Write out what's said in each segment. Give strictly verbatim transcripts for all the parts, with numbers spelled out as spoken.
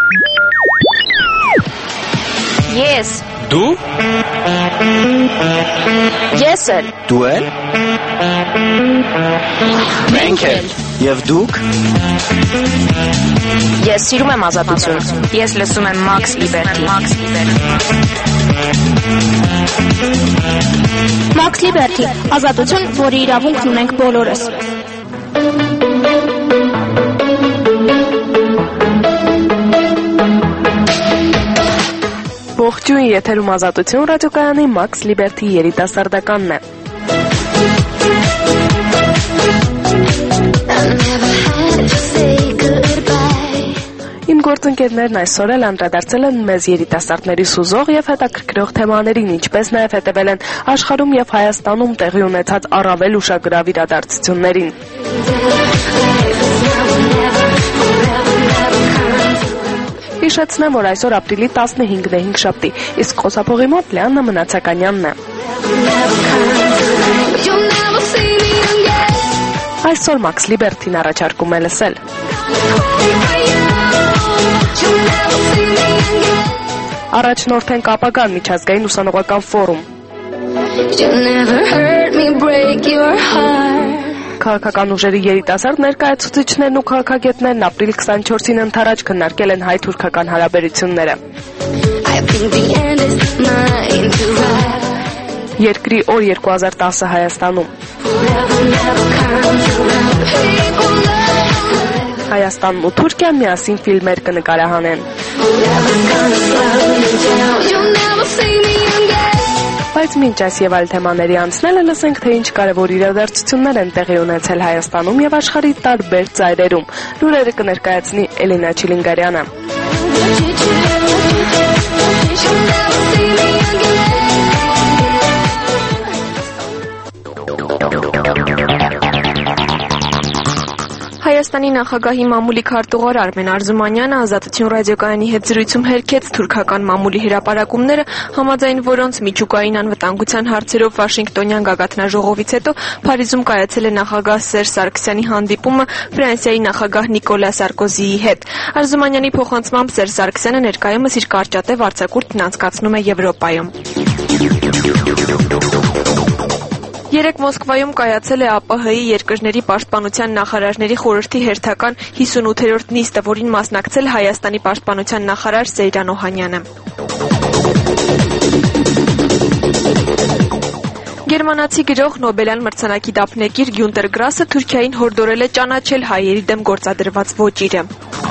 Ես Դու Ես էլ Դու էլ Մենք էլ Եվ դուք Ես սիրում եմ ազատություն Ես լսում եմ Max Liberty Max Liberty ազատություն, որի իրավունքն ունենք բոլորս Ողջույն, եթերում ազատություն ռադիոկայանի Max Liberty երիտասարդականն է։ Իմ գործընկերներն այսօր էլ անդրադարձել են մեզ երիտասարդների սուզող եւ հետաքրքրող թեմաներին, ինչպես նաեւ հետևել են աշխարհում եւ Հայաստանում տեղի ունեցած առավել ուշագրավ իրադարձություններին։ Հիշեցնեմ, որ այսօր ապրիլի տասնհինգն է, հինգշաբթի, իսկ խոսափողի մոտ Լեաննա Մնացականյանն է։ Այսօր Max Liberty-ն առաջարկում է լսել Առաջնորդենք ապագան միջազգային ուսանողական ֆորում Քաղաքական ուժերի երիտասարդ ներկայացուցիչներն ու քաղաքագետներն ապրիլ քսանչորսին ընդառաջ քննարկել են հայ-թուրքական հարաբերությունները։ Երկրի օր երկու հազար տասը Հայաստանում։ Հայաստանն ու Թուրքիան միասին ֆիլմեր կնկարահանեն։ Բայց մինչ այս եւ այլ թեմաների անցնելը լսենք, թե ինչ կարևոր իրադարձություններ են տեղի ունեցել Հայաստանում եւ աշխարհի տարբեր ծայրերում։ Լուրերը կներկայացնի Էլենա Չիլինգարյանը։ Հայաստանի նախագահի մամուլի քարտուղար Արմեն Արզումանյանը Ազատություն ռադիոկայանի հետ զրույցում հերքեց թուրքական մամուլի հրապարակումները, համաձայն որոնց միջուկային անվտանգության հարցերով Վաշինգտոնյան գագաթնաժողովից հետո Փարիզում կայացել է նախագահ Սերժ Սարգսյանի հանդիպումը Ֆրանսիայի նախագահ Նիկոլա Սարկոզիի հետ։ Արզումանյանի փոխանցմամբ Սերժ Սարգսյանը ներկայումս իր կարճատև արձակուրդն անցկացնում է Եվրոպայում։ Երեկ Մոսկվայում կայացել է ԱՊՀ-ի երկրների պաշտպանության նախարարների խորհրդի հերթական հիսունութերորդ նիստը, որին մասնակցել Հայաստանի պաշտպանության նախարար Սեյրան Օհանյանը։ Գերմանացի գրող Նոբելյան մրցանակի դափնեկիր Գյունտեր Գրասը Թուրքիային հորդորել է ճանաչել հայերի դեմ գործադրված ոճիրը։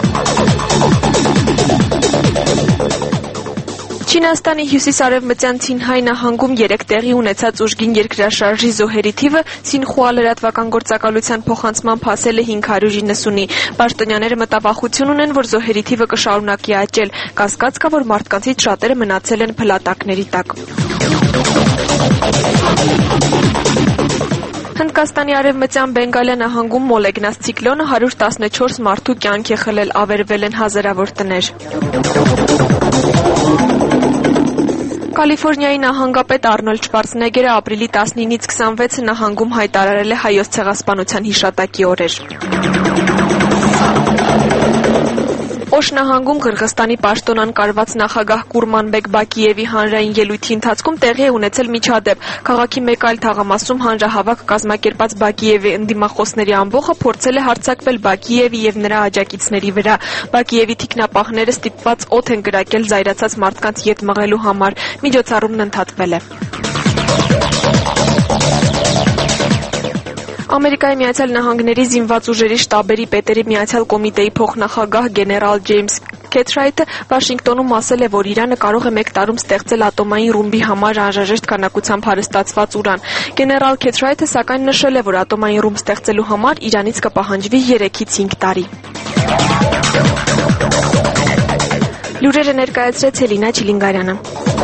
Չինաստանի հյուսիսարևմտյան Ցինհայ նահանգում երեք տեղի ունեցած ուժգին երկրաշարժի զոհերի թիվը Սինխուա լրատվական գործակալության փոխանցմամբ հասել է հինգ հարյուր իննսունի։ Պաշտոնյաները մտավախություն ունեն, որ զոհերի թիվը կշարունակի աճել։ Կասկած կա, որ մարդկանցից շատերը մնացել են փլատակների տակ։ Հնդկաստանի արևմտյան Բենգալիա նահանգում մոլեգնած ցիկլոնը հարյուր տասնչորս մարդու կյանք է խլել, ավերվել են հազարավոր տներ։ Կալիֆոռնիայի նահանգապետ Արնոլդ Շվարցենեգերը ապրիլի տասնինից քսանվեցը նահանգում հայտարարել է հայոց ցեղասպանության հիշատակի օրեր։ Օշ նահանգում Қырғызստանի պաշտոնանկարված նախագահ Կուրմանբեկ Բակիևի հանրային ելույթի ընթացքում տեղի է ունեցել միջադեպ։ Քաղաքի մեկ այլ թաղամասում հանրահավաք կազմակերպած Բակիևի ընդդիմախոսների ամբողջը փորձել է հարձակվել Բակիևի եւ նրա աջակիցների վրա։ Բակիևի թիկնապահները ստիպված օդ են կրակել զայրացած մարդկանց ետ մղելու համար։ Միջոցառումն ընդհատվել է։ Ամերիկայի Միացյալ Նահանգների զինված ուժերի շտաբերի պետերի միացյալ կոմիտեի փոխնախագահ գեներալ Ջեյմս Քեթրայթը Վաշինգտոնում ասել է, որ Իրանը կարող է մեկ տարում ստեղծել ատոմային ռումբի համար անհրաժեշտ քանակությամբ հարստացված ուրան։ Գեներալ Քեթրայթը սակայն նշել է, որ ատոմային ռումբ ստեղծելու համար Իրանից կպահանջվի երեքից հինգ տարի։ Լուրերը ներկայացրեց Էլենա Չիլինգարյանը։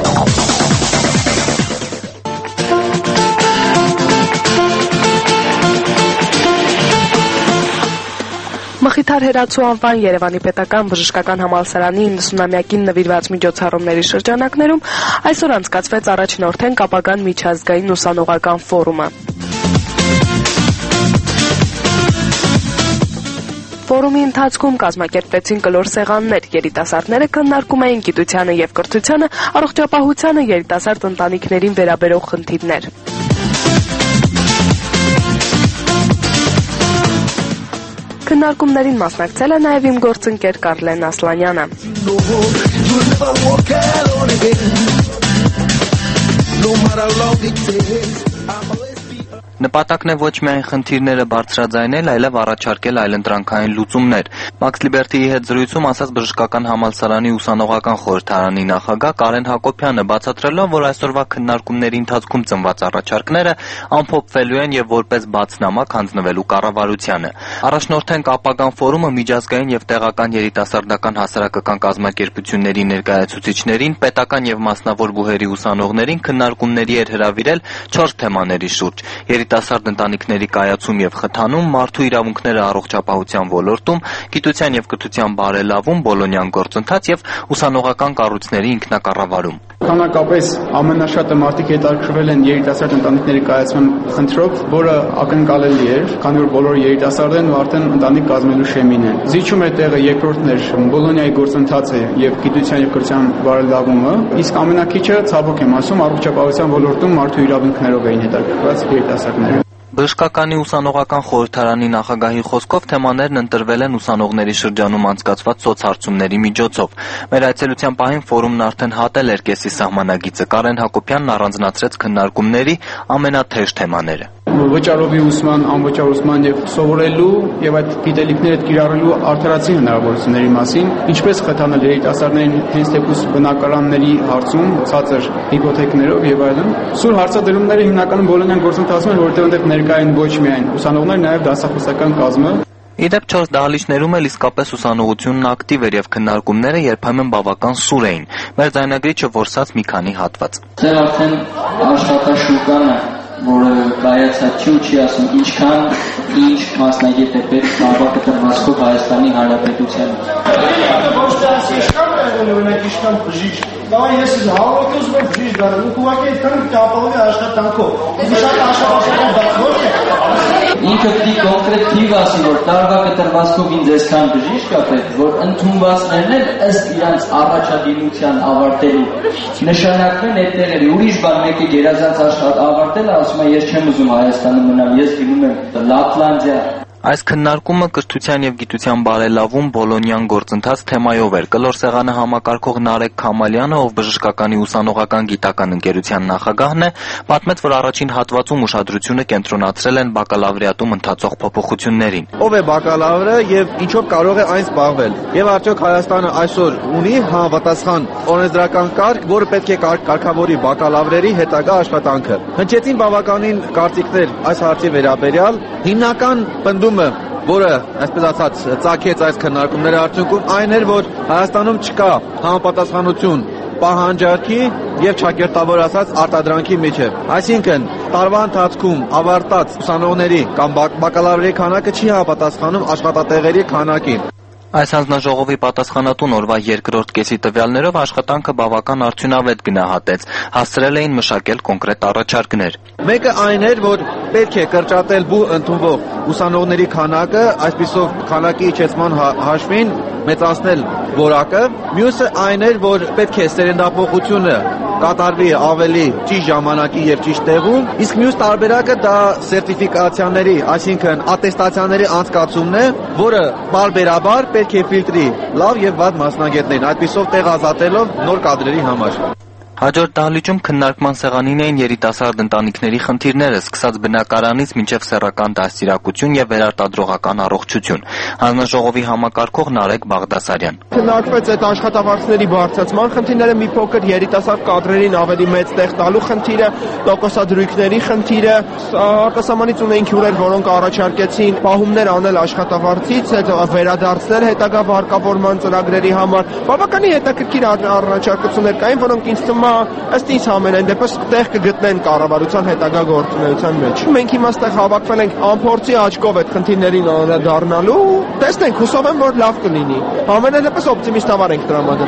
Մխիթար հերացու անվան Երևանի պետական բժշկական համալսարանի իննսունամյակին նվիրված միջոցառումների շրջանակներում այսօր անցկացվեց առաջնորդենք ապագան միջազգային ուսանողական ֆորումը։ Ֆորումի ընթացքում կազմակերպվեցին կլոր սեղաններ, երիտասարդները քննարկում էին գիտությանը եւ կրթությանը, առողջապահությանը, երիտասարդ ընտանիքներին վերաբերող խնդիրներ։ Քննարկումներին մասնակցել է նաև իմ գործընկեր Կարլեն Ասլանյանը։ Նպատակն է ոչ միայն խնդիրները բարձրաձայնել, այլև առաջարկել այլընտրանքային լուծումներ։ Մաքս Լիբերթիի հետ զրույցում ասաց Բժշկական համալսարանի ուսանողական խորհրդարանի նախագահ Կարեն Հակոբյանը, բացատրելով, որ այսօրվա քննարկումների ընթացքում ծնված առաջարկները ամփոփվելու են եւ որպես բաց նամակ հանձնվելու կառավարությանը։ Առաջնորդենք ապագան ֆորումը միջազգային եւ տեղական երիտասարդական հասարակական կազմակերպությունների ներկայացուցիչներին, պետական եւ մասնավոր բուհերի ուսանողներին քննարկումների էր հրավիրել չորս թեմաների շուրջ։ Երիտասարդ ընտանիքների կայացում եւ խթանում, մարդու իրավունքները առողջապահության ոլորտում, գիտության եւ կրթության բարելավում, բոլոնյան գործընթաց եւ ուսանողական կառույցների ինքնակառավարում։ Քանակապես ամենաշատը մարդիկ հետաքրքրվել են երիտասարդ ընտանիքների կայացման խնդրով, որը ակնկալելի էր, քանի որ բոլոր երիտասարդներն ու արդեն ընտանիք կազմելու շեմին են։ Զիջում է տեղը երկրորդն էր Բոլոնիայի գործընթացը եւ գիտության եւ կրթության բարելավումը, իսկ ամենակիչը ցավոք եմ ասում, առողջապահության ոլորտում մարդու իրավունքներով էին հետաքրքրված երիտասարդները։ Բժշկականի ուսանողական խորհրդարանի նախագահի խոսքով թեմաներն ընտրվել են ուսանողների շրջանում անցկացված սոցհարցումների միջոցով։ Մեր այցելության պահին ֆորումն արդեն հատել էր կեսի սահմանագիծը։ Կարեն Հակոբյանն առանձնացրեց քննարկումների ամենաթեժ թեմաները։ Վճարովի ուսման, անվճար ուսման եւ սովորելու եւ այդ գիտելիքները կիրառելու արդարացի հնարավորությունների մասին, ինչպես խթանել երիտասարդներին հենց թեկուզ բնակարանների հարցում, ցածր հիպոթեքներով եւ այլն։ Սուր հարցադրումները հիմնականում բոլոնյան գործընթացում են, որտեղ այնտեղ ներկա են ոչ միայն ուսանողներ, նաեւ դասախոսական կազմը։ Իդեպ չորս դահլիճներում էլ իսկապես ուսանողությունն ակտիվ էր եւ քննարկումները երբեմն բավական սուր էին։ Մեր ձայնագրիչը որսաց մի քանի հատված։ Ձեր արդեն աշխատաշուկանը, որը կայացած չի ու չի ասում ինչքան ինչ մասնագետ է պետք ապակը տրվածքով Հայաստանի Հանրապետությանը։ Ոչ թե ինչքան է ունենալ ինչքան բժիշկ։ Դա ես հավաքել ուզում եմ բժիշկ դառնալ, ու ուղղակի այդքան կապահովի աշխատանքով։ Իսկ շատ աշխատանքով դա ոչ է։ Ինքը դի կոնկրետ թիվ ասի, որ տարվա կտրվածքով ինձ այսքան բժիշկ է պետք, որ ընդունվածներն էլ ըստ իրանց առաջադիմության ավարտելու նշանակվեն այդ տեղերի։ Ուրիշ բան մեկը գերազանց աշխատ ավարտել է, ասում է ես չեմ ուզում Հայաստանում մնալ, ես գնում եմ Լատլանդիա։ Այս քննարկումը կրթության եւ գիտության բարելավում բոլոնյան գործընթաց թեմայով էր։ Կլոր սեղանը համակարգող Նարեկ Քամալյանը, ով Բժշկականի ուսանողական գիտական ընկերության նախագահն է, պատմեց, որ առաջին հատվածում ուշադրությունը կենտրոնացրել են բակալավրիատում ընթացող փոփոխություններին։ Ով է բակալավրը եւ ինչով կարող է այն զբաղվել։ Եվ արդյոք Հայաստանը այսօր ունի համապատասխան օրենսդրական կարգ, որը պետք է կարգավորի բակալավրերի հետագա աշխատանքը։ Հնչեցին բավականին կարծիքներ այս հարցի վերաբերյալ։ Հիմնական պնդումը, որը, այսպես ասած, ծագեց այս քննարկումների արդյունքում, այն էր, որ Հայաստանում չկա համապատասխանություն պահանջարկի եւ ճակերտավոր ասած արտադրանքի միջեւ։ Այսինքն, տարվա ընթացքում ավարտած ուսանողների կամ բակալավրերի քանակը չի համապատասխանում աշխատատեղերի քանակին։ Այս հանձնաժողովի պատասխանատուն օրվա երկրորդ կեսի տվյալներով աշխատանքը բավական արդյունավետ գնահատեց, հասցրել էին մշակել կոնկրետ առաջարկներ։ Մեկը այն էր, որ պետք է կրճատել բուհ ընդունվող ուսանողների քանակը, այսպիսով քանակի իջեցման հաշվին մեծացնել որակը։ Մյուսը այն էր, որ պետք է սերնդափոխությունը կատարվի ավելի ճիշտ ժամանակի եւ ճիշտ տեղում, իսկ մյուս տարբերակը դա սերտիֆիկացիաների, այսինքն ատեստացիաների անցկացումն է, որը բարբերաբար պետք է ֆիլտրի լավ եւ վատ մասնագետներին, այդպիսով տեղ ազատելով նոր կադրերի համար։ Հաջորդ դահլիճում քննարկման սեղանին էին երիտասարդ ընտանիքների խնդիրները, սկսած բնակարանից մինչև սեռական դաստիարակություն եւ վերարտադրողական առողջություն։ Հանձնաժողովի համակարգող Նարեկ Բաղդասարյան։ Քննարկվեց այդ աշխատավարձների բարձրացման խնդիրները, մի փոքր երիտասարդ կադրերին ավելի մեծ տեղ տալու խնդիրը, տոկոսադրույքների խնդիրը, արտասահմանից ունեինք հյուրեր, որոնք առաջարկեցին պահումներ անել աշխատավարձից, վերադարձնել հետագա վարկավորման ծրագրերի համար։ Բավականին հետաքրքիր առաջարկություններ կային, որոնք ինձ թվում ըստ ինձ ամենայն դեպս տեղ կգտնեն կառավարության հետագա գործունեության մեջ։ Մենք հիմա այստեղ հավաքվել ենք ամփորձի աչքով այդ խնդիրներին անդրադառնալու, տեսնենք, հուսով եմ, որ լավ կլինի։ Ամենայն դեպս օպտիմիստաբար ենք տրամադրված։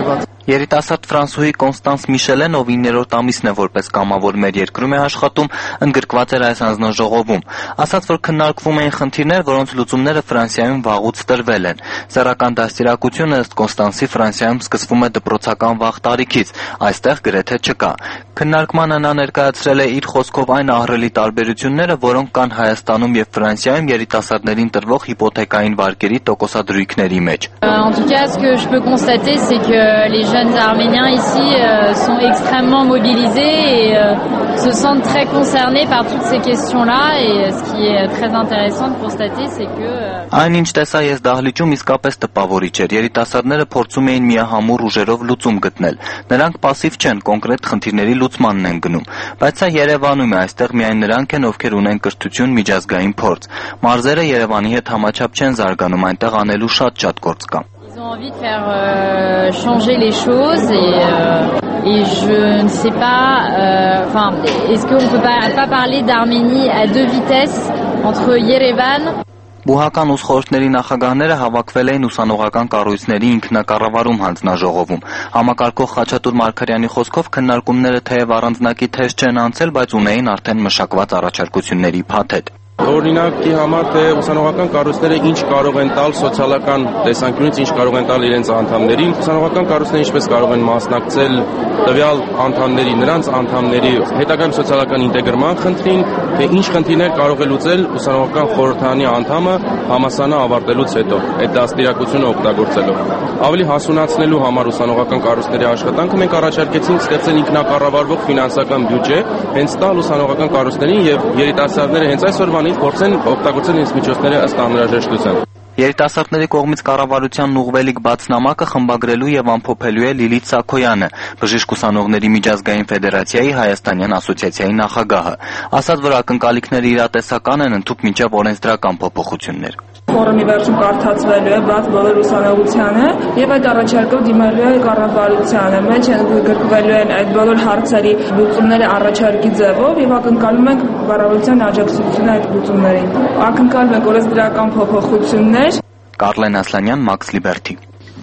Երիտասարդ ֆրանսուհի Կոնստանս Միշելեն, ով իններորդ ամիսն է որպես կամավոր մեր երկրում է աշխատում, ընդգրկված էր այս հանձնաժողովում։ Ասաց, որ քննարկվում էին խնդիրներ, որոնց լուծումները Ֆրանսիայում վաղուց տրվել են։ Սեռական դաստիարակությունը ըստ Կոնստանսի Ֆրանսիայում սկսվում է դպրոցական վաղ տարիքից, այստեղ գրեթե չկա։ Քննարկմանը նա ներկայացրել է իր խոսքով այն ահռելի տարբերությունները, որոնք կան Հայաստանում եւ Ֆրանսիայում երիտասարդներին տրվող հիպոթեկային վարկերի տոկոսադրույքների մեջ։ En tout cas, ce que je peux constater, c'est que les jeunes arméniens ici euh, sont extrêmement mobilisés et euh, se sentent très concernés par toutes ces questions-là. Et ce qui est très intéressant de constater, c'est que... Այն ինչ տեսա ես դահլիճում իսկապես տպավորիչ էր։ Երիտասարդները փորձում էին միահամուռ ուժերով լուծում գտնել։ Նրանք пассив չեն, կոնկրետ խնդիրների լուծմանն են գնում։ Բայց սա Երևանում է, այստեղ միայն նրանք են, ովքեր ունեն կրթություն, միջազգային փորձ։ Մարզերը Երևանի հետ համաչափ չեն զարգանում, այնտեղ անելու շատ-շատ գործ կա։ Ils ont envie de faire euh, changer les choses et, euh, et je ne sais pas, enfin, euh, est-ce qu'on peut pas, pas parler d'Arménie à deux vitesses entre Yerevan. Բուհական ուսխորհուրդների նախագահները հավաքվել էին ուսանողական կառույցների ինքնակառավարում հանձնաժողովում։ Համակարգող Խաչատուր Մարգարյանի խոսքով քննարկումները թեև առանձնակի թեժ չեն անցել, բայց ունեին արդեն մշակված առաջարկությունների փաթեթ։ Օրինակի համար թե ուսանողական կառույցները ինչ կարող են տալ սոցիալական տեսանկյունից, ինչ կարող են տալ իրենց անդամներին, ուսանողական կառույցները ինչպես կարող են մասնակցել տվյալ անդամների, նրանց անդամների հետագայում սոցիալական ինտեգրման խնդրին, թե ինչ խնդիրներ կարող է լուծել ուսանողական խորհրդարանի անդամը համալսարանը ավարտելուց հետո, այդ դաստիարակությունը օգտագործելով։ Ավելի հասունացնելու համար ուսանողական կառույցների աշխատանքը մենք առաջարկեցինք ստեղծել ինքնակառավարվող ֆինանսական բյուջե, հենց տալ ուսանողական կառույցներին եւ երիտասարդները հենց այսօր փորձեն օգտագործել իրենց միջոցները ըստ անհրաժեշտության։ Երիտասարդների կողմից կառավարությանն ուղղվելիք բացնամակը խմբագրելու եւ ամփոփելու է Լիլիթ Սաքոյանը, Բժիշկ ուսանողների միջազգային ֆեդերացիայի Հայաստանյան ասոցիացիայի նախագահը, ասաց, որ ակնկալիքները իրատեսական են, ընդհուպ մինչեւ օրենսդրական փոփոխություններ։ Ֆորումի վերջում կարդացվելու է բաց բոլոր ուսանողությանը եւ այդ առաջարկով դիմելու է կառավարությանը։ Մեջ են գրկվելու են այդ բոլոր հարցերի լուծումները առաջարկի ձևով եւ ակնկալում ենք կառավարության աջակցությունը այդ լուծումներին։ Ակնկալում ենք օրենսդրական փոփոխություններ։ Կարլեն Ասլանյան, Max Liberty։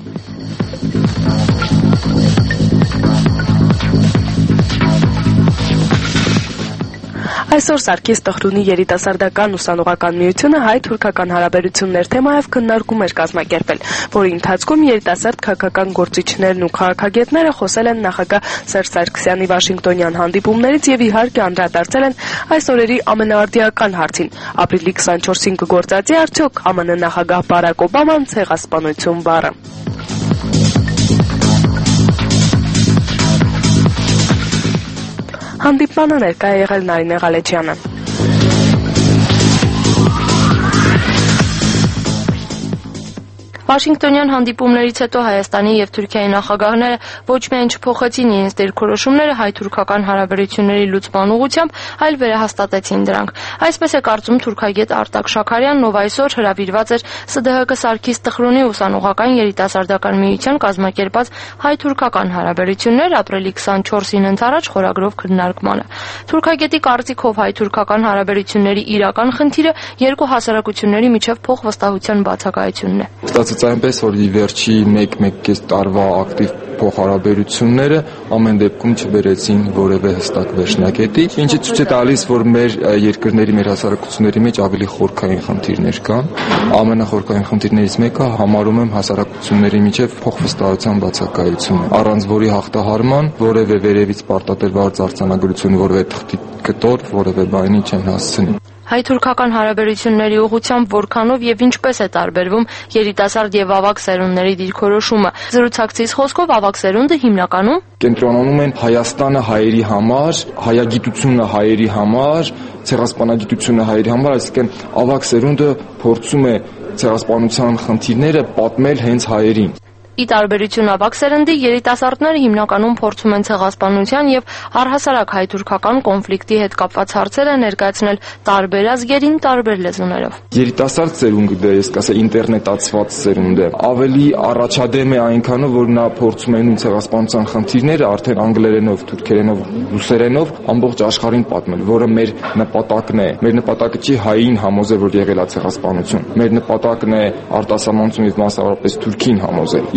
Այսօր Սարգիս Տխրունի երիտասարդական ուսանողական միությունը հայ-թուրքական հարաբերություններ թեմայով քննարկում էր կազմակերպել, որի ընթացքում երիտասարդ քաղաքական գործիչներն ու քաղաքագետները խոսել են նախագահ Սերժ Սարգսյանի Վաշինգտոնյան հանդիպումներից եւ իհարկե անդրադարձել են այս օրերի ամենաարդիական հարցին՝ ապրիլի քսանչորսին կգործածի արդյոք ԱՄՆ նախագահ Բարակ Օբաման ցեղասպանություն բառը։ Հանդիպմանը ներկա է եղել Նարինե Ղալեջյանը։ Վաշինգտոնյան հանդիպումներից հետո Հայաստանի եւ Թուրքիայի նախագահները ոչ միայն չփոխեցին իրենց դիրքորոշումները հայ-թուրքական հարաբերությունների լուծման ուղղությամբ, այլ վերահաստատեցին դրանք։ Այսպես է կարծում թուրքագետ Արտակ Շաքարյանն, ով այսօր հրավիրված էր Ս D H K Սարգիս Տխրունի ուսանողական երիտասարդական միության կազմակերպած հայ-թուրքական հարաբերություններ ապրիլի քսանչորսին ընդառաջ խորագրով քննարկմանը։ Թուրքագետի կարծիքով հայ-թուրքական հարաբերությունների իրական խնդիրը երկու հասարակությունների միջև փոխվստահության բացակայությունն է։ Ստացեց այնպես, որ ի վերջի մեկ-մեկ տարվա ակտիվ փոխհարաբերությունները ամեն դեպքում չբերեցին որևէ հստակ վերջնակետի, ինչը ցույց է տալիս, որ մեր երկրների, մեր հասարակությունների մեջ ավելի խորքային խնդիրներ կան։ Ամենախորքային խնդիրներից մեկը համարում եմ հասարակությունների միջև փոխվստահության բացակայությունը, առանց որի հաղթահարման որևէ վերևից պարտադրված արձանագրություն, որևէ թղթի կտոր, որևէ բանի չեն հասցնի։ Հայ-թուրքական հարաբերությունների ուղղությամբ որքանով եւ ինչպես է տարբերվում երիտասարդ եւ ավագ սերունդների դիրքորոշումը։ Զրուցակցից խոսքով ավագ սերունդը հիմնականում կենտրոնանում են Հայաստանը հայերի համար, հայագիտությունը հայերի համար, ցեղասպանագիտությունը հայերի համար, այսինքն ավագ սերունդը փորձում է ցեղասպանության խնդիրները պատմել հենց հայերին։ Ի տարբերություն ավագ սերնդի, երիտասարդները հիմնականում փորձում են ցեղասպանության եւ առհասարակ հայ-թուրքական կոնֆլիկտի հետ կապված հարցերը ներկայացնել տարբեր ազգերին, տարբեր լեզուներով։ Երիտասարդ սերունդը, ես կասեմ ինտերնետացված սերունդը, ավելի առաջադեմ է այնքանով, որ նա փորձում է նույն ցեղասպանության խնդիրները արդեն անգլերենով, թուրքերենով, ռուսերենով ամբողջ աշխարհին պատմել, որը մեր նպատակն է։ Մեր նպատակը չի հային համոզել, որ եղել է ցեղասպանություն։ Մեր նպատակն է արտասահմանություն եւ մասնավորապես Թուրքին համոզել։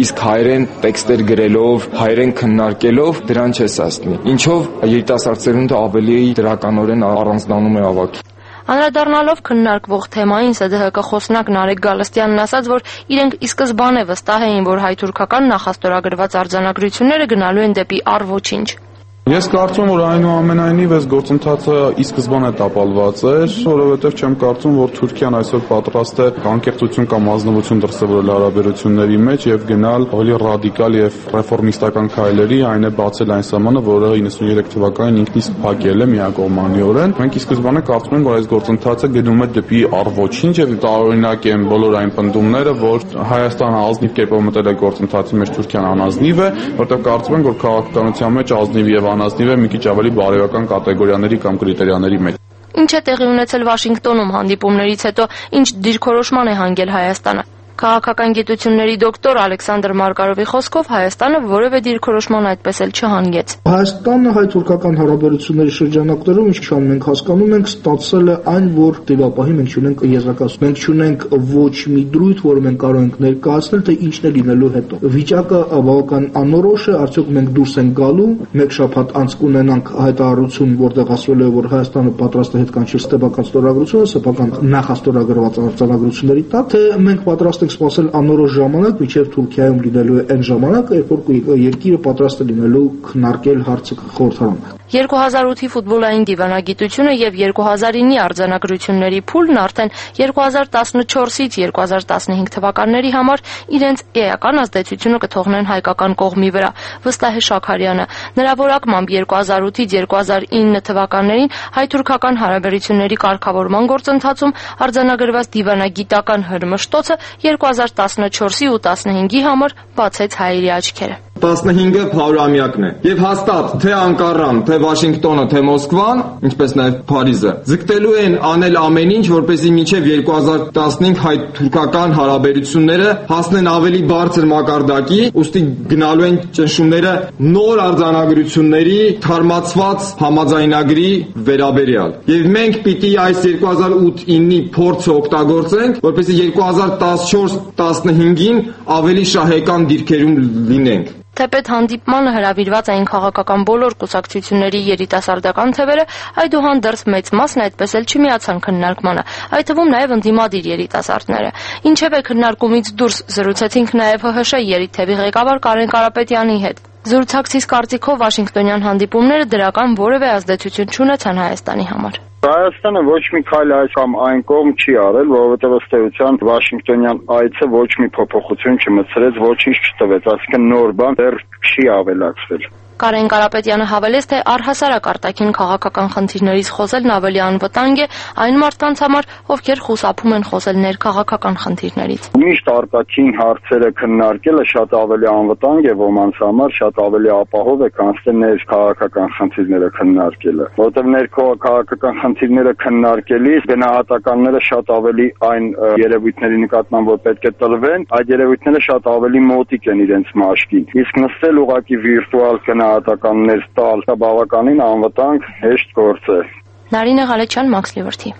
իսկ հայերեն տեքստեր գրելով, հայերեն քննարկելով դրան չես հասնի։ Ինչով երիտասարդ սերունդը ավելի դրականորեն առանձնանում է ավագ։ Անդրադառնալով քննարկվող թեմային ՍԴՀԿ խոսնակ Նարեկ Գալստյանն ասաց, որ իրենք ի սկզբանե վստահ էին, որ հայ-թուրքական նախաստորագրված արձանագրությունները գնալու են դեպի առ-ոչինչ։ Ես կարծում որ այնուամենայնիվ այս գործընթացը ի սկզբանե տապալված էր, որովհետև չեմ կարծում, որ Թուրքիան այսօր պատրաստ է անկեղծություն կամ ազնվություն դրսևորել հարաբերությունների մեջ եւ գնալ ավելի ռադիկալ եւ ռեֆորմիստական քայլերի, այն է բացել այն սահմանը, որը իննսուններեք թվականին ինքն իսկ փակել է միակողմանիորեն։ Մենք ի սկզբանե կարծում ենք, որ այս գործընթացը գնում է դեպի առ-ոչինչ եւ տարօրինակ են բոլոր այն պնդումները, որ Հայաստանը ազնիվ կերպով մտել է գործընթացի մեջ, Թուրքիան անազնիվ է, որտեղ կարծում ենք, որ քաղաքականության մեջ ազնիվ եւ անազնիվ է մի քիչ ավելի բարոյական կատեգորիաների կամ կրիտերիաների մեջ։ Ինչ է տեղի ունեցել Վաշինգտոնում հանդիպումներից հետո, ինչ դիրքորոշման է հանգել Հայաստանը։ Քաղաքական գիտությունների դոկտոր Ալեքսանդր Մարգարովի խոսքով Հայաստանը որևէ դիրքորոշման այդպես էլ չհանգեց։ Հայաստանը հայ-թուրքական հարաբերությունների շրջանակներում, ինչքան մենք հասկանում ենք, ստացել է այն, որ դեպապահի մենք չունենք եզրակացություն, մենք չունենք ոչ մի դրույթ, որը մենք կարող ենք ներկայացնել, թե ինչն է լինելու հետո։ Վիճակը բավական անորոշ է, արդյոք մենք դուրս ենք գալու, մեկ շաբաթ անց կունենանք հայտարարություն, որտեղ ասվել է, որ Հայաստանը պատրաստ է հետ կանչել ստեփական ստորագրությունը, սեփական նախաստորագրված արձանագրությունների տակ, թե մենք պատրաստ սպասել անորոշ ժամանակ, մինչև Թուրքիայում լինելու է այն ժամանակ, երբ որ երկիրը պատրաստ է լինելու քննարկել հարցը խորհրդարանում։ երկու հազար ութի ֆուտբոլային դիվանագիտությունը եւ երկու հազար ինի արձանագրությունների փուլն արդեն երկու հազար տասնչորսից երկու հազար տասնհինգ թվականների համար իրենց էական ազդեցությունը կթողնեն հայկական կողմի վրա, վստահ է Շաքարյանը։ Նրա որակմամբ երկու հազար ութից երկու հազար ինը թվականներին հայ-թուրքական հարաբերությունների կարգավորման գործընթացում արձանագրված դիվանագիտական հրմշտոցը երկու հազար տասնչորսի ու տասնհինգի համար բացեց հայերի աչքերը։ տասնհինգը հարյուրամյակն է եւ հաստատ թե Անկարան, թե Վաշինգտոնը, թե Մոսկվան, ինչպես նաեւ Փարիզը ձգտելու են անել ամեն ինչ, որպեսզի մինչեւ երկու հազար տասնհինգ հայ-թուրքական հարաբերությունները հասնեն ավելի բարձր մակարդակի, ուստի գնալու են ճնշումները նոր արձանագրությունների թարմացված համաձայնագրի վերաբերյալ։ Եվ մենք պիտի այս երկու հազար ութ ինի փորձը օգտագործենք, որպեսզի երկու հազար տասնչորս տասնհինգին ավելի շահեկան դիրքերում լինենք։ Թեպետ հանդիպմանը հրավիրված էին քաղաքական բոլոր կուսակցությունների երիտասարդական թևերը, այդուհանդերձ մեծ մասն այդպես էլ չմիացան քննարկմանը, այդ թվում նաև ընդդիմադիր երիտասարդները։ Ինչևէ քննարկումից դուրս զրուցեցինք նաև ՀՀՇ երիթևի ղեկավար Կարեն Կարապետյանի հետ։ Զրուցակցից կարծիքով Վաշինգտոնյան հանդիպումները դրական որևէ ազդեցություն չունեցան Հայաստանի համար։ Հայաստանը ոչ մի քայլ այս կամ այն կողմ չի արել, որովհետև ըստ էության Վաշինգտոնյան այցը ոչ մի փոփոխություն չմտցրեց, ոչինչ չտվեց, այսինքն նոր բան դեռ չի ավելացվել։ Կարեն Կարապետյանը հավելեց, թե առհասարակ արտաքին քաղաքական խնդիրներից խոսելն ավելի անվտանգ է այն մարդկանց համար, ովքեր խուսափում են խոսել ներքաղաքական խնդիրներից։ Միշտ արտաքին հարցերը քննարկելը շատ ավելի անվտանգ է ոմանց համար, շատ ավելի ապահով է, քան թե ներքաղաքական խնդիրները քննարկելը, որովհետև ներքաղաքական խնդիրները քննարկելիս գնահատականները շատ ավելի այն երևույթների նկատմամբ, որ պետք է տրվեն, այդ երևույթները շատ ավելի մոտիկ են իրենց մաշկին։ Իսկ նստել ուղղակի վիրտուալ գնահատականներ տալ բավականին անվտանգ հեշտ գործ է։ Նարինե Ղալեչյան, Մաքս Լիբերթի։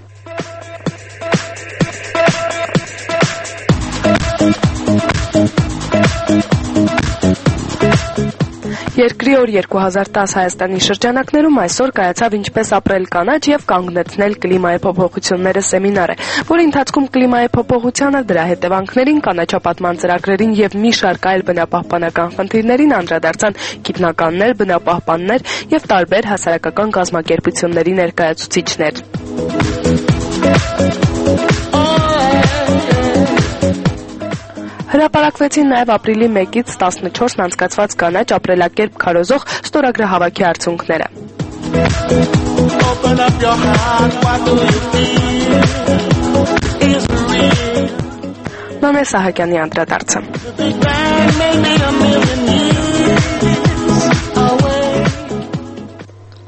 Երկրի օր երկու հազար տաս Հայաստանի շրջանակներում այսօր կայացավ «Ինչպես ապրել կանաչ եւ կանգնեցնել կլիմայի փոփոխությունները» սեմինարը, որի ընթացքում կլիմայի փոփոխությանը, դրա հետևանքներին, կանաչապատման ծրագրերին եւ մի շարք այլ բնապահպանական խնդիրներին անդրադարձան գիտնականներ, բնապահպաններ եւ տարբեր հասարակական կազմակերպությունների ներկայացուցիչներ։ Հրապարակվեցին նաև ապրիլի մեկից տասնչորսն անցկացված կանաչ ապրելակերպ քարոզող ստորագրահավաքի արդյունքները։ Նոնե Սահակյանի անդրադարձը։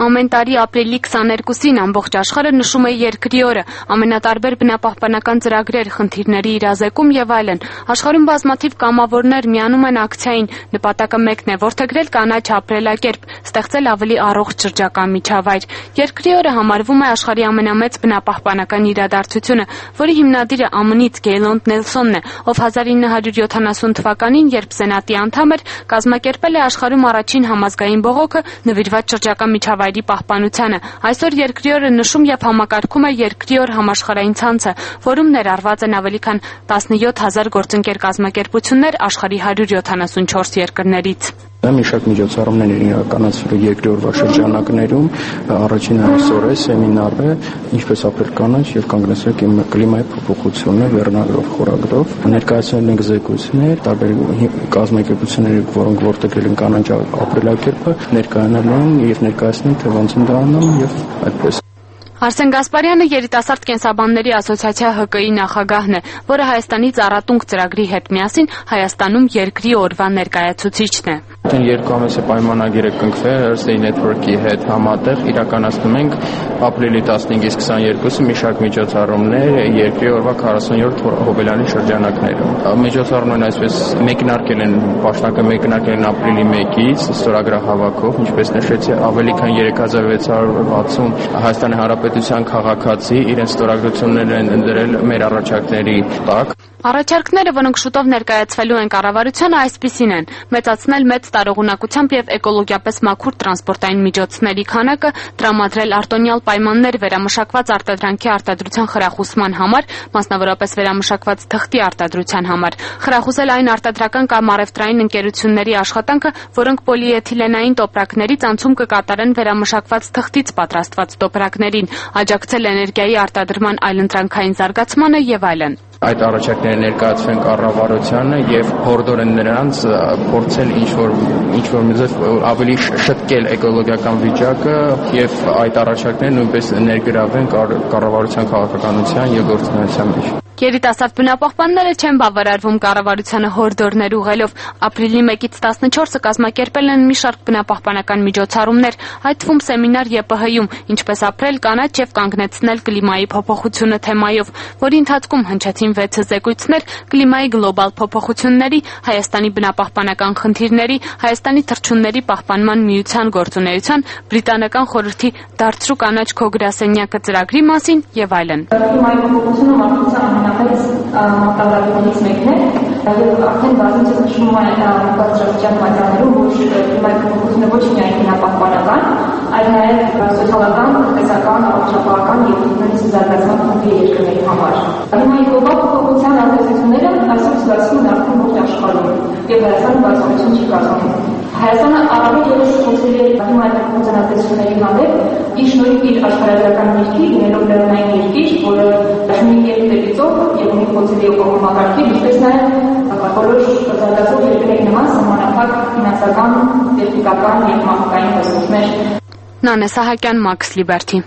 Ամեն տարի ապրիլի քսաներկուսին ամբողջ աշխարհը նշում է երկրի օրը, ամենատարբեր բնապահպանական ծրագրեր, խնդիրների իրազեկում եւ այլն։ Աշխարհում բազմաթիվ կամավորներ միանում են ակցիային, նպատակը մեկն է՝ որդեգրել կանաչ ապրելակերպ, ստեղծել ավելի առողջ շրջակա միջավայր։ Երկրի օրը համարվում է աշխարհի ամենամեծ բնապահպանական իրադարձությունը, որի հիմնադիրը ԱՄՆ -ից Գեյլոնդ Նելսոնն է, ով հազար ինը հարյուր յոթանասուն թվականին, երբ Սենատի անդամ էր, կազմակերպել է աշխարհում առաջին համազգային բողոքը նվիրված շրջակա միջավայրի պահպանությանը։ Այսօր երկրի օրը նշում եւ համակարգում է երկրի օր համաշխարհային ցանցը, որում ներառված են ավելի քան տասնյոթ հազար գործընկեր կազմակերպություններ աշխարհի հարյուր յոթանասունչորս երկրներից։ Մի շարք միջոցառումներ են իրականացվել երկրի օրվա շրջանակներում, առաջինը այսօր է սեմինար է, ինչպես ապրել կանաչ եւ կանգնեցնել կլիմայի փոփոխությունները վերնագրով խորագրով, ներկայացնել ենք զեկույցներ, տարբեր կազմակերպությունների, որոնք որդեգրել են կանաչ ապրելակերպը, ներկայանալ են եւ ներկայացնել թե ոնց են դա անում եւ այդպես։ Արսեն Գասպարյանը երիտասարդ կենսաբանների ասոցիացիա Հ Կ-ի նախագահն է, որը Հայաստանի Ծառատունկ ծրագրի հետ միասին Հայաստանում երկրի օրվա ներկայացուցիչն է։ Երկու ամիս է պայմանագիր է կնքվել Earthday Network-ի հետ համատեղ իրականացնում ենք ապրիլի տասնհինգից քսաներկուսը մի շարք միջոցառումներ երկրի օրվա քառասունյորդ հոբելյանի շրջանակներում։ Միջոցառումներն այսպես մեկնարկել են, պաշտոնակը մեկնարկել են ապրիլի մեկից ստորագրահավաքով, ինչպես նշեցի, ավելի քան երեք հազար վեց հարյուր վաթսուն Հայաստանի Հանրապետության քաղաքացի իրենց ստորագրություններ են դրել մեր առաջարկների տակ։ Առաջարկները, որոնք շուտով ներկայացվելու են կառավարությանը, այսպիսին են՝ մեծացնել մեծ տարողունակությամբ եւ էկոլոգիապես մաքուր տրանսպորտային միջոցների քանակը, տրամադրել արտոնյալ պայմաններ վերամշակված արտադրանքի արտադրության խրախուսման համար, մասնավորապես վերամշակված թղթի արտադրության համար, խրախուսել այն արտադրական կամ առևտրային ընկերությունների աշխատանքը, որոնք պոլիէթիլենային տոպրակներից անցում կկատարեն վերամշակված թղթից պատրաստված տոպրակներին, աջակցել էներգիայի արտադրման այլընտրանքային զարգացմանը եւ այլն։ Այդ առաջարկները ներկայացվեն կառավարությանը եւ հորդորեն նրանց փորձել ինչ-որ ինչ-որ միջով ավելի շտկել էկոլոգիական վիճակը եւ այդ առաջարկները նույնպես ներգրավեն կառավարության քաղաքականության եւ գործունեության մեջ։ Երիտասարդ բնապահպանները չեն բավարարվում կառավարությանը հորդորներ ուղղելով։ Ապրիլի մեկից տասնչորսը կազմակերպել են մի շարք բնապահպանական միջոցառումներ, այդ թվում սեմինար Ե Պ Հ-ում «Ինչպես ապրել կանաչ եւ կանգնեցնել կլիմայի փոփոխությունը» թեմայով, որի ընթացքում հնչեցին վեց զեկույցներ կլիմայի գլոբալ փոփոխությունների, Հայաստանի բնապահպանական խնդիրների, Հայաստանի թռչունների պահպանման միության գործունեության, Բրիտանական խորհրդի «Դարձրու կանաչ քո գրասենյակը» ծրագրի մասին եւ այլն։ Ամենամեծ մարտավարություններից մեկն է եւ արդեն բազմիցս նշվում է բարձրացիան մայրաներում, որ կլիմայի փոփոխությունը ոչ միայն բնապահպանական, այլ նաեւ սոցիալական, տնտեսական, առողջապահական եւ ինքնին զարգացման խնդիր երկրների համար։ Կլիմայի գլոբալ փոփոխության ազդեցությունները այսօր զգացվում են արդեն ողջ աշխարհում եւ Հայաստանը բացառություն չի կազմում։ Հայաստանը առավել ևս փոխել է կլիմայի փոփոխության ազդեցությունների հանդեպ իր շնորհիվ իր աշխարհագրական ներքի լինելով լեռնային երկիր, որը ունի երկրից եւ ունի փոխելի օկոմակարգի, ինչպես նաեւ բոլոր զարգացող երկրների նման սահմանափակ ֆինանսական, տեխնիկական եւ մարդկային ռեսուրսներ։ Նանե Սահակյան, Մաքս Լիբերթի։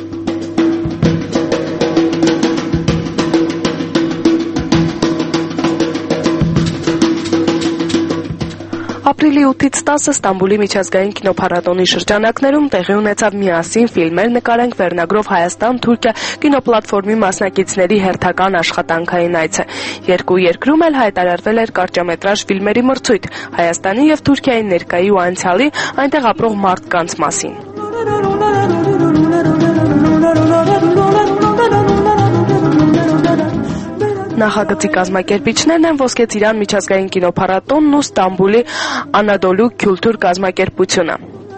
Ապրիլի ութից տասը Ստամբուլի միջազգային կինոփառատոնի շրջանակներում տեղի ունեցավ «Միասին ֆիլմեր նկարենք» վերնագրով Հայաստան-Թուրքիա կինոպլատֆորմի մասնակիցների հերթական աշխատանքային այցը։ Երկու երկրում էլ հայտարարվել էր կարճամետրաժ ֆիլմերի մրցույթ Հայաստանի եւ Թուրքիայի ներկայի ու անցյալի, այնտեղ ապրող մարդկանց մասին։ Նախագծի կազմակերպիչներն են Ոսկե Ծիրան միջազգային կինոփառատոնն ու Ստամբուլի Անադոլու Քյուլտուր կազմակերպությունը։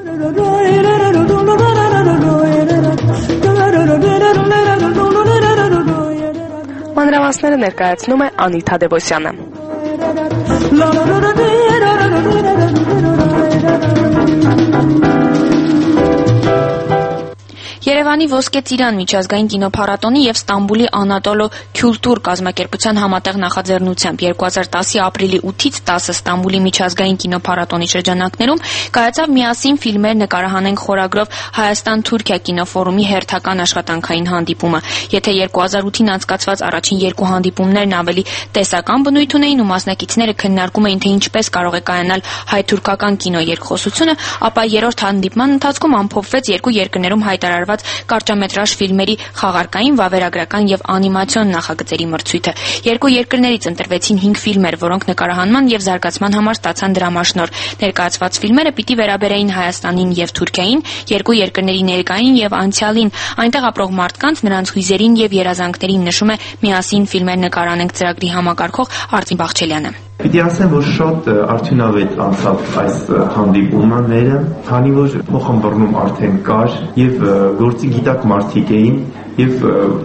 Մանրամասները ներկայացնում է Անիթա Դևոսյանը։ Երևանի Ոսկե ծիրան միջազգային կինոփառատոնի եւ Ստամբուլի Անատոլո Քյուլտուր կազմակերպության համատեղ նախաձեռնությամբ երկու հազար տասի ապրիլի ութից տասը Ստամբուլի միջազգային կինոփառատոնի շրջանակներում կայացավ «Միասին ֆիլմեր նկարահանենք» խորագրով Հայաստան-Թուրքիա կինոֆորումի հերթական աշխատանքային հանդիպումը։ Եթե երկու հազար ութին անցկացված առաջին երկու հանդիպումներն ավելի տեսական բնույթ ունեին ու մասնակիցները քննարկում էին, թե ինչպես կարող է կայանալ հայ-թուրքական կինո երկխոսությունը, ապա երրորդ հանդիպման ընթացքում ամփոփվեց երկու երկրներում հայտարարված կարճամետրաժ ֆիլմերի խաղարկային, վավերագրական եւ անիմացիոն նախագծերի մրցույթը։ Երկու երկրներից ընտրվեցին հինգ ֆիլմեր, որոնք նկարահանման եւ զարգացման համար ստացան դրամաշնորհ։ Ներկայացված ֆիլմերը պիտի վերաբերեին Հայաստանին եւ Թուրքիային, երկու երկրների ներկային եւ անցյալին, այնտեղ ապրող մարդկանց, նրանց հույզերին եւ երազանքներին, նշում է «Միասին ֆիլմեր նկարանենք» ծրագրի համակարգող Արտին Բաղչելյանը։ Պիտի ասեմ, որ շատ արդյունավետ անցավ այս հանդիպումները, քանի որ փոխանցում արդեն կար եւ գործի գիտակ մարդիկ էին եւ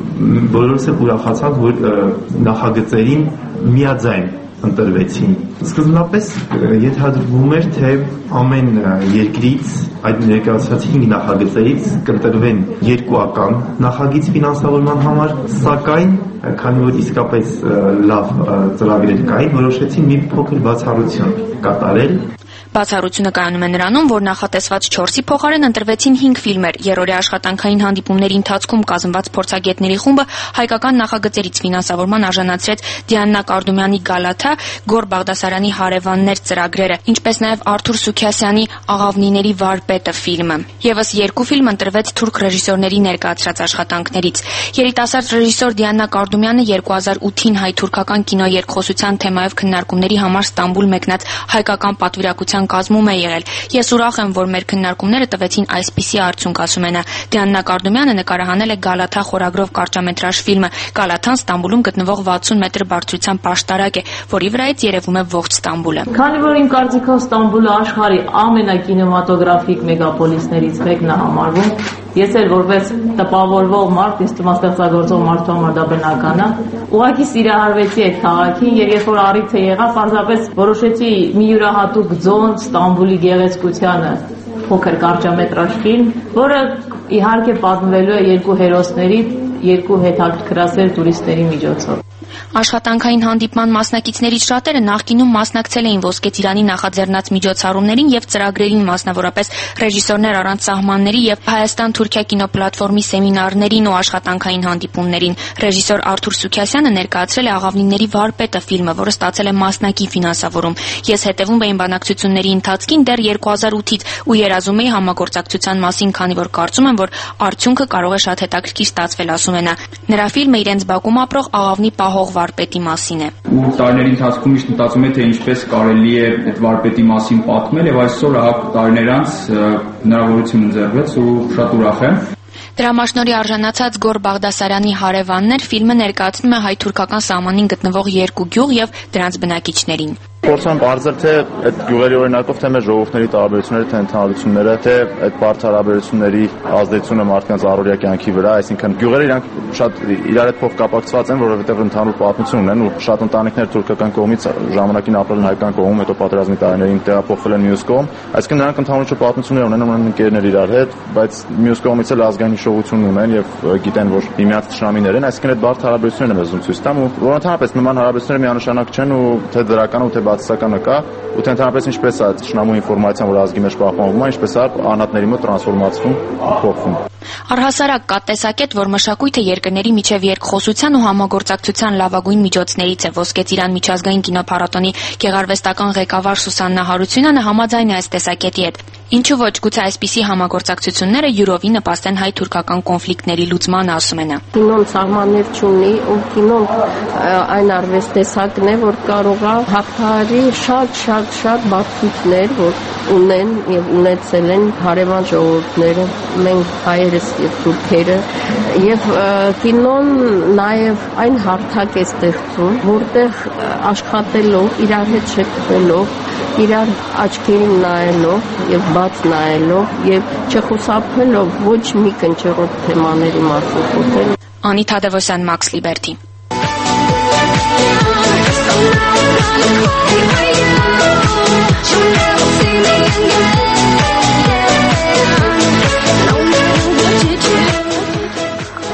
բոլորս էլ ուրախացանք, որ նախագծերին միաձայն ընտրվեցին։ Սկզբնապես ենթադրվում էր, թե ամեն երկրից այդ ներկայացված հինգ նախագծերից կընտրվեն երկուական նախագիծ ֆինանսավորման համար, սակայն քանի որ իսկապես լավ ծրագրեր կային, որոշեցին մի փոքր բացառություն կատարել։ Բացառությունը կայանում է նրանում, որ նախատեսված չորսի փոխարեն ընտրվեցին հինգ ֆիլմեր։ Երրորդի աշխատանքային հանդիպումների ընթացքում կազմված փորձագետների խումբը հայկական նախագծերից ֆինանսավորման արժանացրեց Դիանա Կարդումյանի «Գալաթա», Գոր Բաղդասարյանի «Հարևաններ» ծրագրերը, ինչպես նաև Արթուր Սուքիասյանի «Աղավնիների վարպետը» ֆիլմը։ Եվս երկու ֆիլմ ընտրվեց թուրք ռեժիսորների ներկայացրած աշխատանքներից։ Երիտասարդ ռեժիսոր Դիանա Կարդումյանը երկու հազար ութին հայ-թուրքական կինո երկխոսության թեմայով քննարկումների համար Ստամբուլ մեկնած հայկական պատվիրակության կազմում է եղել։ Ես ուրախ եմ, որ մեր քննարկումները տվեցին այսպիսի արդյունք, ասում է նա։ Դիանա Կարդումյանը նկարահանել է «Գալաթա» խորագրով կարճամետրաժ ֆիլմը։ Գալաթան Ստամբուլում գտնվող վաթսուն մետր բարձրության պաշտարակ է, որի վրայից երևում է ողջ Ստամբուլը։ Քանի որ իմ կարծիքով Ստամբուլը աշխարհի ամենակինեմատոգրաֆիկ մեգապոլիսներից մեկն է համարվում, ես էլ որպես տպավորվող մարդ, ինձ թվում է ստեղծագործող մարդու համար դա բնական է։ Ուղղակի սիրահարվեցի այդ քաղաքին եւ երբ որ առիթը եղավ, պարզապես որոշեցի մի յուրահատուկ ձոն Ստամբուլի գեղեցկությանը փոքր կարճամետրաժ ֆիլմ, որը իհարկե պատմվելու է երկու հերոսների, երկու հետաքրքրասեր տուրիստների միջոցով։ Աշխատանքային հանդիպման մասնակիցներից շատերը նախկինում մասնակցել էին Ոսկե ծիրանի նախաձեռնած միջոցառումներին եւ ծրագրերին, մասնավորապես ռեժիսորներ առանց սահմանների եւ Հայաստան-Թուրքիա կինոպլատֆորմի սեմինարներին ու աշխատանքային հանդիպումներին։ Ռեժիսոր Արթուր Սուքիասյանը ներկայացրել է «Աղավնիների վարպետը» ֆիլմը, որը ստացել է մասնակի ֆինանսավորում։ Ես հետևում էի բանակցությունների ընթացքին դեռ երկու հազար ութից ու երազում էի համագործակցության մասին, քանի որ կարծում եմ, որ արդյունքը կարող է շատ հետաքրքիր ստացվել, ասում է նա։ Նրա ֆիլմը իրենց Բաքում ապրող աղավնի պահող վարպետի մասին է։ Ու տարիների ընթացքում միշտ մտածում եմ, թե ինչպես կարելի է այդ վարպետի մասին պատմել, եւ այսօր ահա տարիներ անց հնարավորություն ընձեռվեց ու շատ ուրախ եմ։ Դրամաշնորհի արժանացած Գոր Բաղդասարյանի «Հարևաններ» ֆիլմը ներկայացնում է հայ-թուրքական սահմանին գտնվող երկու գյուղ եւ դրանց բնակիչներին։ Փորձեմ բարձր թե այդ գյուղերի օրինակով, թե մեր ժողովուրդների տարբերությունները, թե ընդհանրությունները, թե այդ բարդ հարաբերությունների ազդեցությունը մարդկանց առօրյա կյանքի վրա, այսինքն գյուղերը իրանք շատ իրար հետ փոխկապակցված են, որովհետև ընդհանուր պատմություն ունեն ու շատ ընտանիքներ թուրքական կողմից ժամանակին ապրել են հայկական կողմում, հետո պատերազմի տարիներին տեղափոխվել են մյուս կողմ, այսինքն նրանք ընդհանուր պատմություններ ունեն, ունեն ընկերներ իրար հետ, բայց մյուս կողմից էլ ազգային հիշողություն ունեն եւ գիտեն, որ միմյանց ճշնամիներ են, այսինքն այդ բարդ հարաբերություններն են մեզ ցույց տամ ու որ ընդհանրապես նման հարաբերությունները միանշանակ չեն ու թե դրական ու թե բացասականը կա ու թե ընդհանրապես ինչպես է ճշնամու ինֆորմացիան, որ ազգի մեջ պահպանվում է, ինչպես է անհատների մոտ տրանսֆորմացվում, փոխվում։ Առհասարակ կա տեսակետ, որ մշակույթը երկրների միջև երկխոսության ու համագործակցության լավագույն միջոցներից է։ Ոսկե ծիրան միջազգային կինոփառատոնի գեղարվեստական ղեկավար Սուսաննա Հարությունյանը համաձայն է այս տեսակետի հետ։ Ինչու ոչ, գուցե այսպիսի համագործակցությունները յուրովի նպաստեն հայ-թուրքական կոնֆլիկտների լուծմանը, ասում է նա։ Կինոն սահմաններ չունի ու կինոն այն արվեստ տեսակն է, որ կարող է հաղթահարի շատ շատ շատ բարդություններ, որ ունեն եւ ունեցել են հարևան ժողովուրդները, մենք հայերս եւ թուրքերը, եւ կինոն նաեւ այն հարթակ է ստեղծում, որտեղ աշխատելով, իրար հետ շփվելով, իրար աչքերին նայելով եւ բաց նայելով եւ չխուսափելով ոչ մի կնճռոտ թեմաների մասին խոսել։ Անի Թադևոսյան, Max Liberty։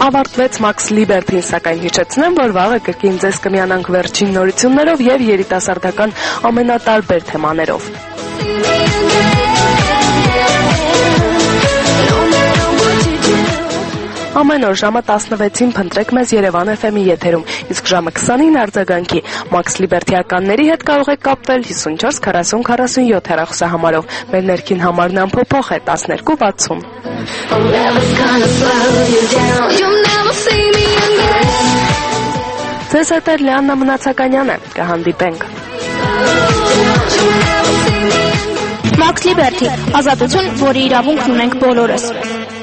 Ավարտվեց Max Liberty-ն, սակայն հիշեցնեմ, որ վաղը կրկին ձեզ կմիանանք վերջին նորություններով եւ երիտասարդական ամենատարբեր թեմաներով։ Ամեն օր ժամը տասնվեցին փնտրեք մեզ Երևան էֆ էմի եթերում, իսկ ժամը քսանին արձագանքի Max Liberty-ականների հետ կարող եք կապվել հիսունչորս քառասուն քառասունյոթ հեռախոսահամարով։ Մեր ներքին համարն անփոփոխ է տասներկու վաթսուն։ Ձեզ հետ է Լիաննա Մնացականյանը, կհանդիպենք։ Max Liberty, ազատություն, որի իրավունքն ունենք բոլորս։